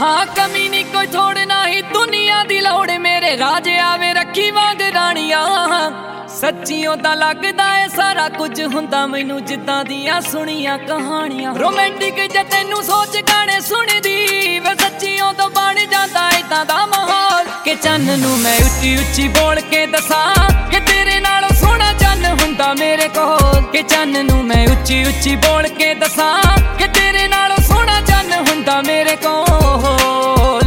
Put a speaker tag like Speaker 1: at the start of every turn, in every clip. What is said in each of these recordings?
Speaker 1: हाँ कमी नहीं कोई थोड़े ना ही दुनिया दी लोड़ मेरे राजे आवे रखी वांग रानियां सच्चियों दा लगदा है सारा कुछ हुंदा मैनू जिद्दां दियां सुनियां कहानियां रोमांटिक जे तैनू सोच गाने सुनदी वे सच्चियों तो बन जांदा इदां दा माहौल कि चन्न नू मैं उच्ची उच्ची बोल के दसां कि तेरे नालों सोहना चन्न हुंदा मेरे कोल कि चन्न नू मैं उच्ची उच्ची बोल के दसां कि तेरे नालों सोहना चन्न हुंदा मेरे कोल।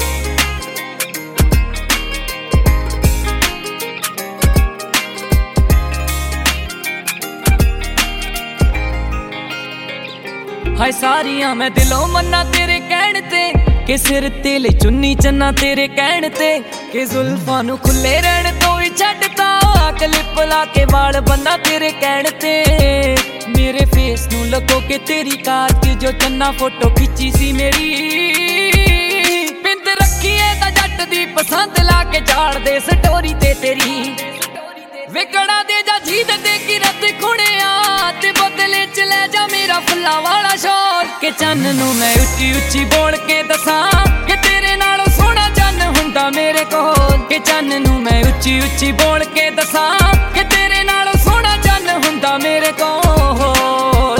Speaker 1: हाय सारियां मैं दिलों मन्ना तेरे कहण ते कि सिर ते ले चुन्नी चन्ना तेरे कहण ते कि जुल्फां नू खुले रहण तो ही छड्डता क्लिप ला के वाल बन्ना तेरे कहण ते मेरे फेस नू लगो के तेरी कार च जो चन्ना फोटो खिंची सी मेरी बिंद रखी है ता जट दी पसंद ला के चाड़ दे स्टोरी ते तेरी विकड़ा दे जा जीद दे की रत खुणिया ते बदले च ले जा मेरा फुल्ला वाला शोर कि चन्न नू मैं उच्ची उच्ची बोल के दसां कि तेरे नालों सोहना चन्न हुंदा मेरे कोल कि चन्न नू मैं उच्ची उच्ची बोल के दसां कि तेरे नालों सोहना चन्न हुंदा मेरे कोल।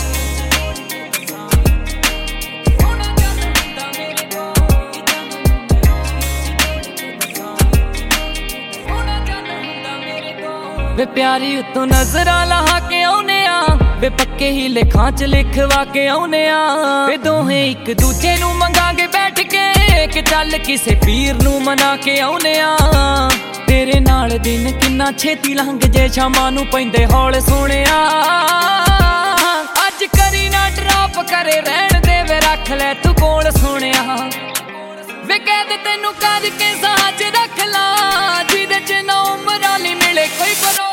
Speaker 1: वे प्यारी उतों नजरा लहा के आउने आ वे पक्के ही लेखां च लिखवा के आउने आ वे दोहें एक दूजे नू मंगांगे बैठ के कि चल किसे पीर नू मना के आउने आ तेरे नाल दिन किन्ना छेती लंघ जे शामां नू पैंदे हौल सोहणिया अज करी ना ड्रॉप करे रहण दे वे रख ले तू कोल सोहणिया वे कह दे तैनू कर के साथ रख ला जिदे च ना उमर आली मिले कोई बरोल।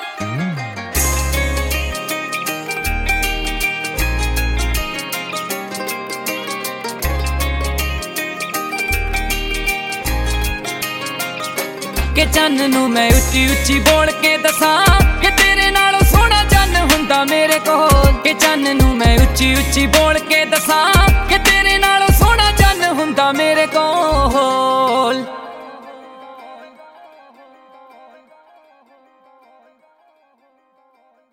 Speaker 1: कि चन्न नू मैं उच्ची उच्ची बोल के दसां कि तेरे नालों सोहना चन्न हुंदा मेरे कोल कि चन्न नू मैं उच्ची उच्ची बोल के दसां कि तेरे नाल